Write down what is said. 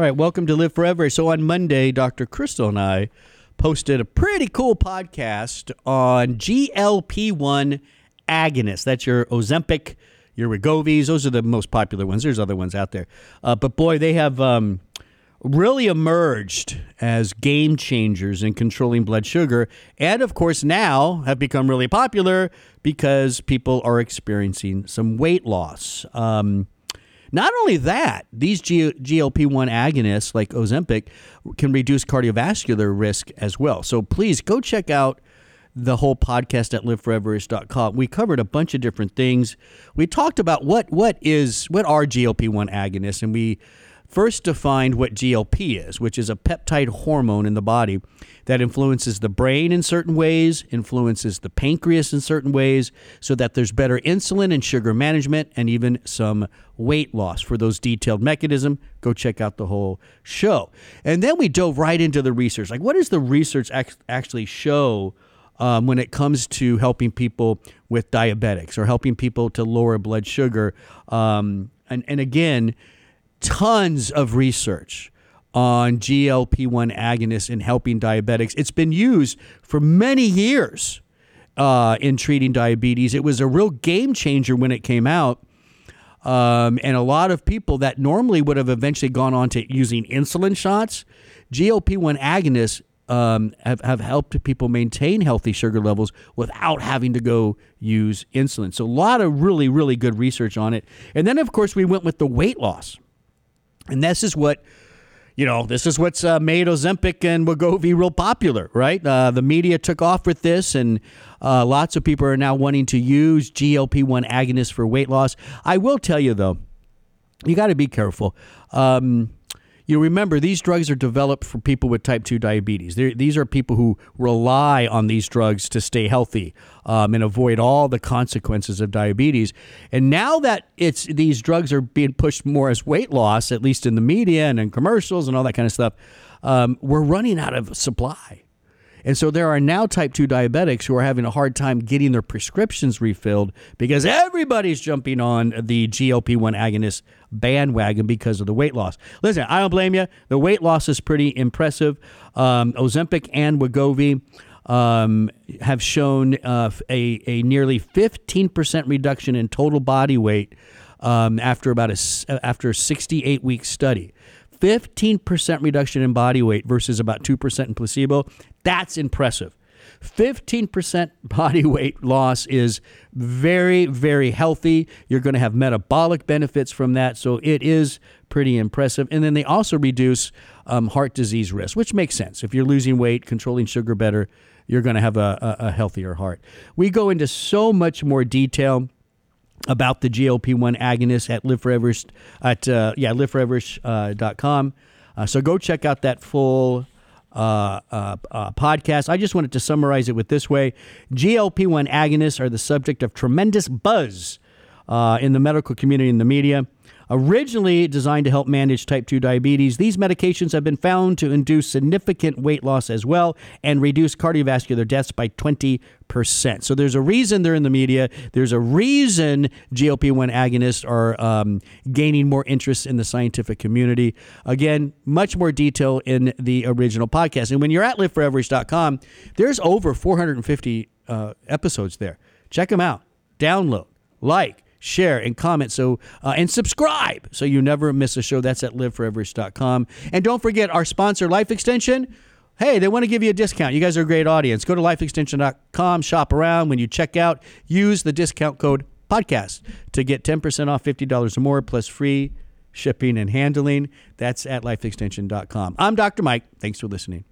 right, welcome to Live Forever. So on Monday, Dr. Crystal and I posted a pretty cool podcast on GLP-1 agonists. That's your Ozempic, your Wegovy's. Those are the most popular ones. There's other ones out there. But boy, they have really emerged as game changers in controlling blood sugar. And of course, now have become really popular because people are experiencing some weight loss. Not only that, these GLP-1 agonists like Ozempic can reduce cardiovascular risk as well. So please go check out the whole podcast at liveforeverish.com. We covered a bunch of different things. We talked about what are GLP-1 agonists, and we first defined what GLP is, which is a peptide hormone in the body that influences the brain in certain ways, influences the pancreas in certain ways, so that there's better insulin and sugar management and even some weight loss. For those detailed mechanism, go check out the whole show. And then we dove right into the research. Like, what does the research actually show when it comes to helping people with diabetics or helping people to lower blood sugar? And again, tons of research on GLP-1 agonists in helping diabetics. It's been used for many years in treating diabetes. It was a real game changer when it came out. And a lot of people that normally would have eventually gone on to using insulin shots, GLP-1 agonists have helped people maintain healthy sugar levels without having to go use insulin. So a lot of really, really good research on it. And then, of course, we went with the weight loss. And this is what's made Ozempic and Wegovy real popular, right? The media took off with this, and lots of people are now wanting to use GLP-1 agonists for weight loss. I will tell you, though, you got to be careful. You remember, these drugs are developed for people with type 2 diabetes. These are people who rely on these drugs to stay healthy and avoid all the consequences of diabetes. And now that these drugs are being pushed more as weight loss, at least in the media and in commercials and all that kind of stuff, we're running out of supply. And so there are now type 2 diabetics who are having a hard time getting their prescriptions refilled because everybody's jumping on the GLP-1 agonist bandwagon because of the weight loss. Listen, I don't blame you. The weight loss is pretty impressive. Ozempic and Wegovy have shown a nearly 15% reduction in total body weight after a 68-week study. 15% reduction in body weight versus about 2% in placebo. That's impressive. 15% body weight loss is very, very healthy. You're going to have metabolic benefits from that. So it is pretty impressive. And then they also reduce heart disease risk, which makes sense. If you're losing weight, controlling sugar better, you're going to have a healthier heart. We go into so much more detail about the GLP-1 agonist at liveforeverish.com. So go check out that full podcast. I just wanted to summarize it with this way. GLP-1 agonists are the subject of tremendous buzz in the medical community and the media. Originally designed to help manage type 2 diabetes, these medications have been found to induce significant weight loss as well and reduce cardiovascular deaths by 20%. So there's a reason they're in the media. There's a reason GLP-1 agonists are gaining more interest in the scientific community. Again, much more detail in the original podcast. And when you're at liveforeverish.com, there's over 450 episodes there. Check them out. Download, like, share, and comment, and subscribe so you never miss a show. That's at liveforeverish.com. And don't forget our sponsor, Life Extension. Hey, they want to give you a discount. You guys are a great audience. Go to lifeextension.com, shop around. When you check out, use the discount code podcast to get 10% off $50 or more plus free shipping and handling. That's at lifeextension.com. I'm Dr. Mike. Thanks for listening.